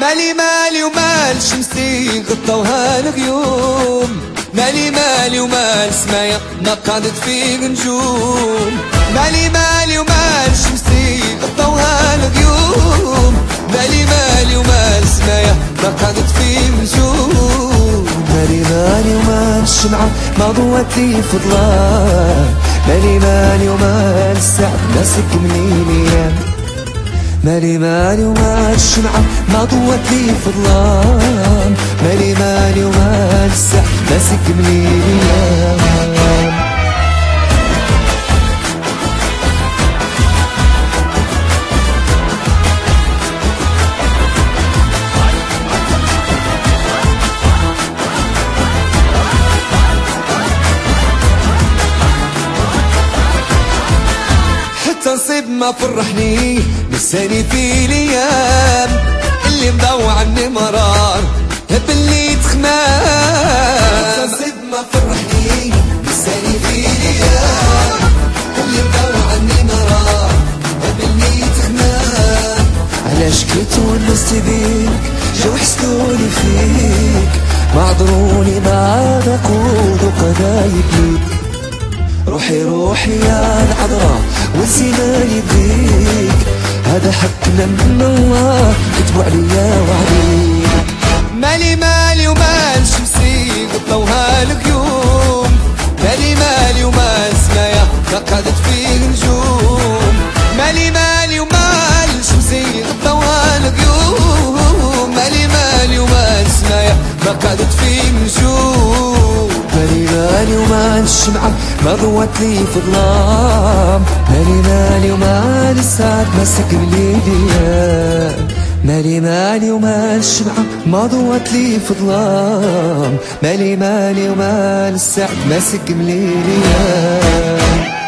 مالي ومال شمسي غطوها الغيوم، مالي ومال سمايا ما قعدت فيه نجوم، مالي ومال شمسي غطوها الغيوم، مالي ومال سمايا ما قعدت فيه نجوم، مالي ومال الشمعة ما ضوت لي في ظلام، مالي ومال السعد ماسك منين، مالي ومال الشمعة ما ضوت لي في ظلام، مالي ومال السعد ماسك منين. نصيب ما فرحني لساني في الايام اللي مضوع عني مرار هبلي تخمام، نصيب ما فرحني لساني في الايام اللي مضوع عني مرار هبلي تخمام، علاش كنت ونستي بيك جاو حسدوني فيك ما عذروني ما ذاقوا ذوق ذايب ليك، روحي يا العذراء ونسينا يديك هذا حقنا من الله كتبوا عليا وعليك، مالي ومال شمسي غطوها الغيوم، مالي ومال سمايا ما قعدت فيه نجوم، مالي ومال شمسي غطوها الغيوم، مالي ومال سمايا ما قعدت فيه نجوم، مالي ومال الشمعة ما ضوت لي في ظلام، مالي ومال السعد ماسك باليديا، مالي ومال الشمعة ما ضوت لي في ظلام، مالي ومال السعد ماسك باليديا.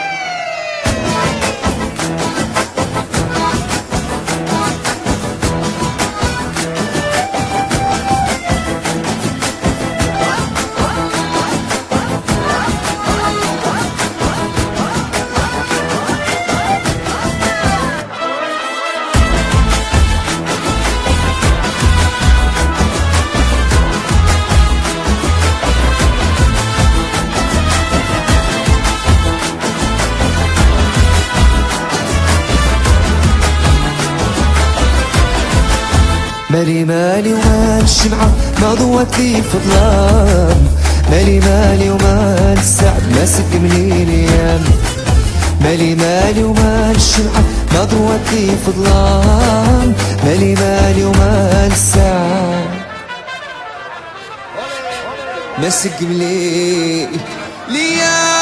مالي ومال الشمعة ما ضوت لي في ظلام، مالي ومال السعد ماسك منين ايام، مالي ومال الشمعة ما ضوت لي في ظلام، مالي ومال السعد ماسك منين ليام.